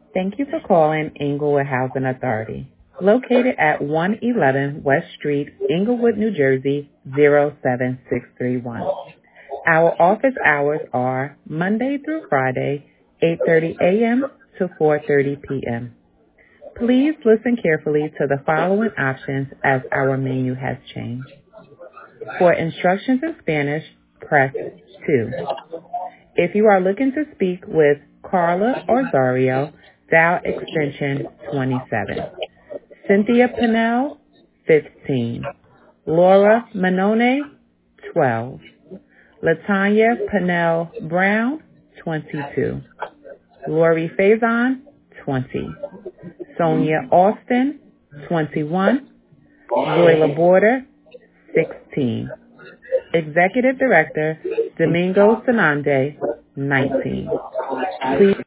Thank you for calling Inglewood Housing Authority, located at 111 West Street, Inglewood, New Jersey, 07631. Our office hours are Monday through Friday, 8:30 a.m. to 4:30 p.m. Please listen carefully to the following options as our menu has changed. For instructions in Spanish, press 2. If you are looking to speak with Carla or Zario, dial extension 27. Cynthia Pinnell, 15. Laura Manone, 12. Latanya Pinnell Brown, 22. Lori Faison, 20. Sonia Austin, 21. Zoila Border, 16. Executive Director Domingo Sanande, 19. Please